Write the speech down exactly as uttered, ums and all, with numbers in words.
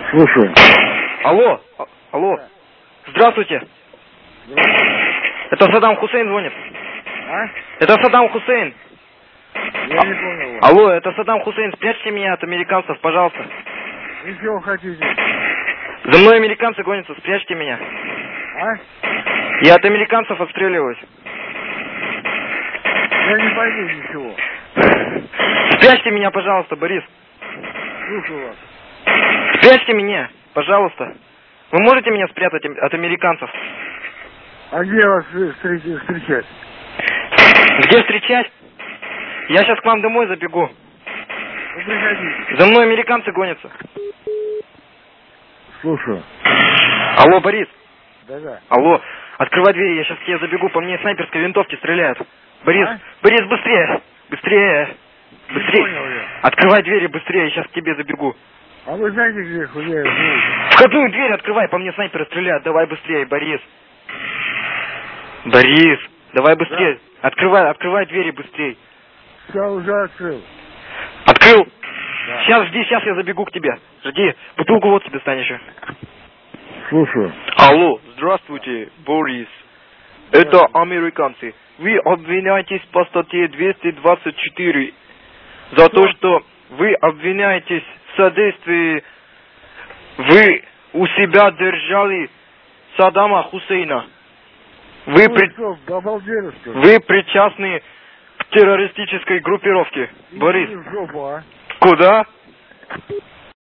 Слушаю. Алло, а- алло. Здравствуйте. Это Саддам Хусейн звонит. А? Это Саддам Хусейн. Я не понял вас. Алло, это Саддам Хусейн. Спрячьте меня от американцев, пожалуйста. Вы чего хотите? За мной американцы гонятся, спрячьте меня. А? Я от американцев отстреливаюсь. Я не пойду ничего. Спрячьте меня, пожалуйста, Борис. Слушаю вас. Спрячьте меня, пожалуйста. Вы можете меня спрятать от американцев? А где вас встреч- встречать? Где встречать? Я сейчас к вам домой забегу. Ну, приходите. За мной американцы гонятся. Слушаю. Алло, Борис. Да-да. Алло, открывай двери, я сейчас к тебе забегу, по мне из снайперской винтовки стреляют. Борис, А? Борис, быстрее, быстрее, Не быстрее. понял я. Открывай двери быстрее, я сейчас к тебе забегу. А вы знаете, где, где я живу? Входную дверь открывай, по мне снайперы стреляют, давай быстрее, Борис. Борис, давай быстрее. Открывай, открывай двери быстрее. Все, уже открыл. Открыл? Да. Сейчас, жди, сейчас я забегу к тебе. Жди, бутылку водки достань еще. Слушаю. Алло, здравствуйте, Борис. Это американцы. Вы обвиняетесь по статье двести двадцать четыре за то, что вы обвиняетесь в содействии. Вы у себя держали Саддама Хусейна. Вы, Вы при- что, обалдели, что ли? вы причастны к террористической группировке, Иди Борис. в жопу, а? Куда?